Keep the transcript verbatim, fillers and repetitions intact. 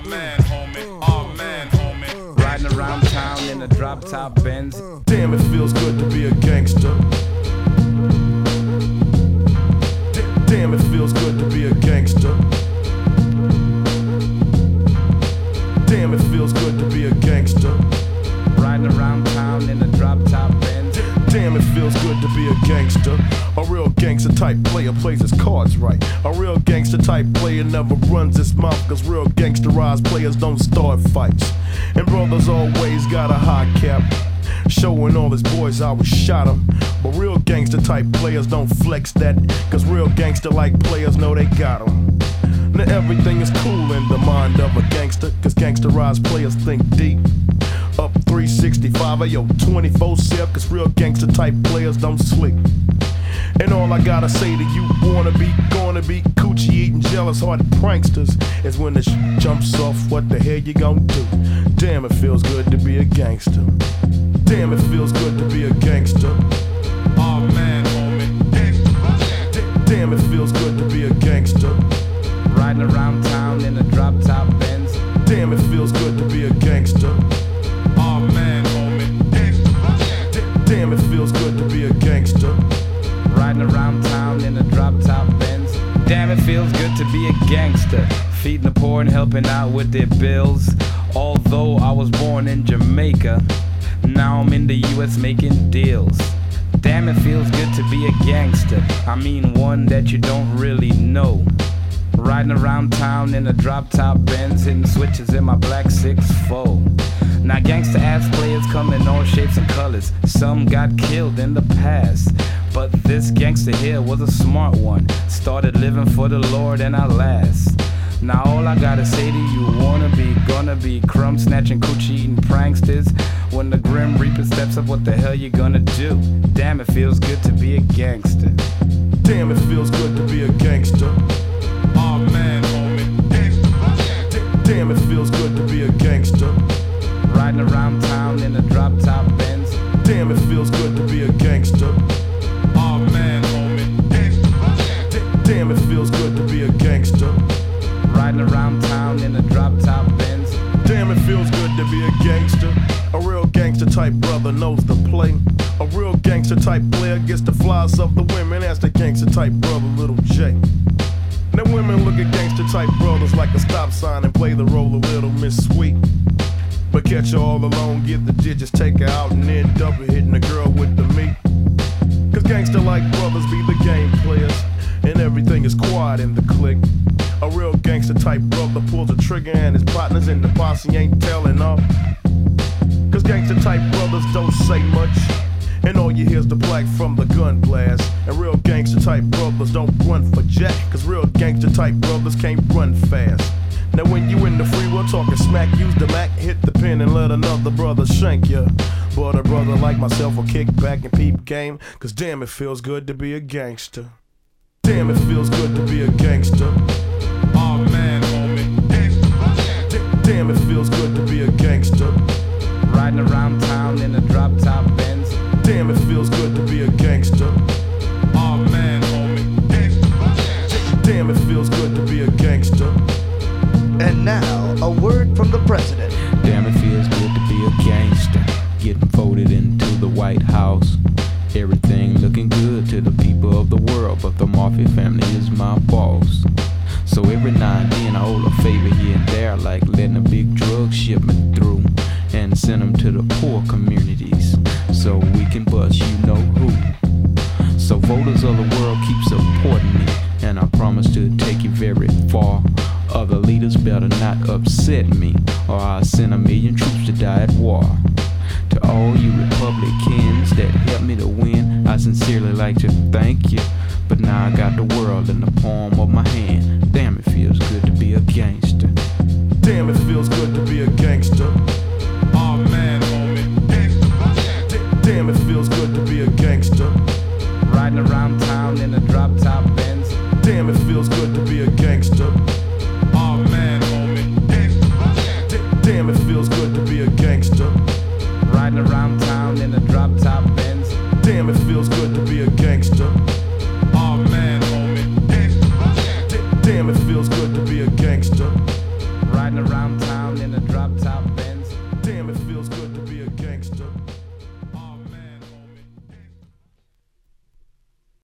man, homie. Oh man, homie. Riding around town in a drop top Benz. Damn, it feels good to be a gangster. D- damn, it feels good to be a gangster. Damn, it feels good to be a gangster. Riding around town in a drop top Benz. Damn, it feels good to be a gangster. A real gangster type player plays his cards right. A real gangster type player never runs his mouth, cause real gangsterized players don't start fights. And brothers always got a high cap, showing all his boys how we shot him. But real gangster type players don't flex that, cause real gangster like players know they got him. Now everything is cool in the mind of a gangster, cause gangsterized players think deep. Up three sixty-five, ayo, twenty-four seven, cause real gangster type players don't sleep. And all I gotta say to you wanna be, gonna be coochie eating jealous hearted pranksters is when the sh jumps off, what the hell you gon' do? Damn, it feels good to be a gangster. Damn, it feels good to be a gangster. Oh man, homie. D- damn, it feels good to be a gangster. Riding around town in a drop top Benz. Damn, it feels good to be a gangster. Oh man, homie. D- damn, it feels good to be a gangster. Riding around town in a drop top Benz. Damn, it feels good to be a gangster. Feeding the poor and helping out with their bills. Although I was born in Jamaica, now I'm in the U S making deals. Damn, it feels good to be a gangster. I mean one that you don't really know. Riding around town in a drop top Benz, hitting switches in my black six four. Now gangsta ass players come in all shapes and colors. Some got killed in the past, but this gangster here was a smart one. Started living for the Lord and I last. Now all I gotta say to you, wanna be, gonna be crumb snatching, coochie eating pranksters. When the grim reaper steps up, what the hell you gonna do? Damn, it feels good to be a gangster. Damn, it feels good to be a gangster. Oh man, homie. D- damn, it feels good to be a gangster. Riding around town in a drop top Benz. Damn, it feels good to be a gangster. Oh man, homie. D- damn, it feels good to be a gangster. Riding around town in a drop top Benz. Damn, it feels good to be a gangster. A real gangster type brother knows the play. A real gangster type player gets the flies of the women. That's the gangster type brother, Little J. Now women look at gangster type brothers like a stop sign and play the role of Little Miss Sweet. But catch her all alone, get the digits, take her out, and then double hitting the girl with the meat. Cause gangster like brothers be the game players, and everything is quiet in the clique. A real gangster type brother pulls a trigger and his partners in the posse ain't telling off. Cause gangster type brothers don't say much, and all you hear's the black from the gun blast. And real gangster type brothers don't run for jack, cause real gangster type brothers can't run fast. Now when you in the free world talking smack, use the Mac, hit the pin and let another brother shank ya. But a brother like myself will kick back and peep game, cause damn, it feels good to be a gangster. Damn, it feels good to be a gangster. Oh man, homie. D- damn, it feels good to be a gangster. Riding around town in a drop top Benz. Damn, it feels good to be a gangster. Oh man, homie. D- damn, it feels good to be a gangster. And now, a word from the president. Damn, it feels good to be a gangster. Getting voted into the White House. Everything looking good to the people of the world, but the Mafia family is my boss. So every now and then I owe a favor here and there, like letting a big drug shipment through and send them to the poor communities, so we can bust you know who. So voters of the world, keep supporting me, and I promise to take you very far. Other leaders better not upset me, or I'll send a million troops to die at war. To all you Republicans that helped me to win, I sincerely like to thank you. But now I got the world in the palm of my hand. Damn, it feels good to be a gangster. Damn, it feels good to be a gangster.